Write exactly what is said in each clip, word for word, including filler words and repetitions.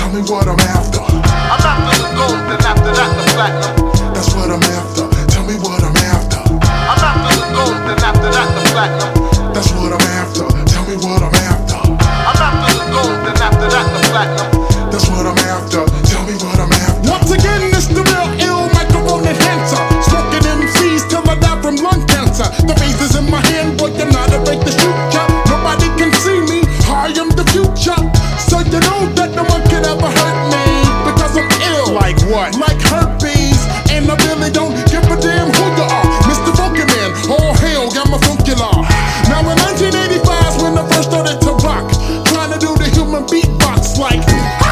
tell me what I'm after. I'm after the gold, then after that the platinum. That's what I'm after, tell me what I'm after. I'm after the gold, then after that the platinum. That's what I'm after, tell me what I'm after. I'm after the gold, then after that the platinum. That's what I'm after, tell me what I'm after. Once again, it's the real ill microphone enhancer. Smoking M Cs till I die from lung cancer. The phase is in my hand, boy, you're not afraid to shoot ya. Nobody can see me, I am the future. So you know that no one could ever hurt me, because I'm ill. Like what? Like herpes, and I really don't give a damn who you are. Mister Funky Man, all hail, got my funky law. Now in nineteen eighty-five, when I first started to rock, trying to do the human beatbox like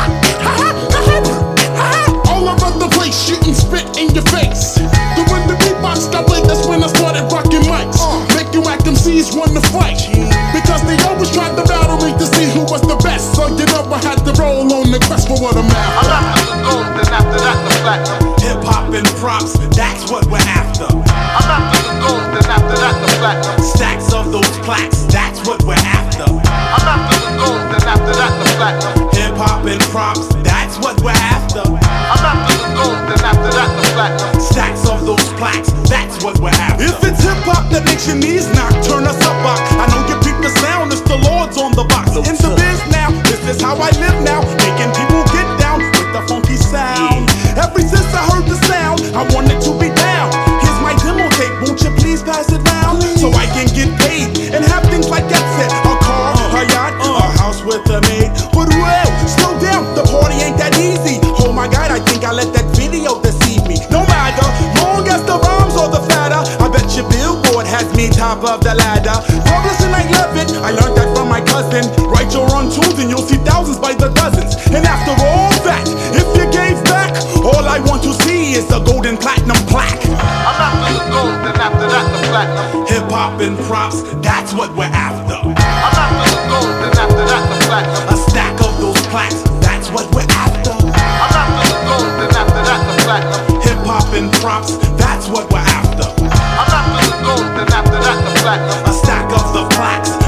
all around the place, shooting spit in your face. The when the beatbox got played, that's when I started rocking mics. Make you act M Cs want to fight, because they always tried to battle me to see who was the best. So you know I had to roll on the quest for what I'm I'm after. after the gold, then after that the platinum. Hip hop and props, that's what we're after. I'm after the gold, then after that the platinum. Stacks of those plaques, that's what we're after. I'm after the gold, then after that the platinum. Hip hop and props, that's what we're after. I'm after the gold, then after that the platinum. Stacks of those plaques, that's what we're after. If it's hip hop that makes your knees knock, turn us up, rock. I know you peep the sound, it's the Lords on the box. In the biz now, this is how I live now, making people get down with the funky sound. Ever since I heard the sound, I wanted to be down. Here's my demo tape, won't you please pass it round? So I can get paid and have things like that set. A car, a yacht, a house with a maid. But well, slow down, the party ain't that easy. Oh my God, I think I let that video deceive me. No matter, long as the rhymes are the fatter, I bet your Billboard has me top of the ladder. Publishing, I love it, I learned that from my cousin. Write your own tunes and you'll see thousands by the dozens. And after all that, if you gave back, all I want to see is a golden platinum plaque. I'm after the gold, then after that the platinum. Hip hop and props, that's what we're after. I'm after the gold, then after that the platinum. A stack of those plaques, that's what we're after. I'm after the gold, then after that the platinum. Hip hop and props, that's what we're after. I'm after the gold, then after that the platinum. A stack of the plaques,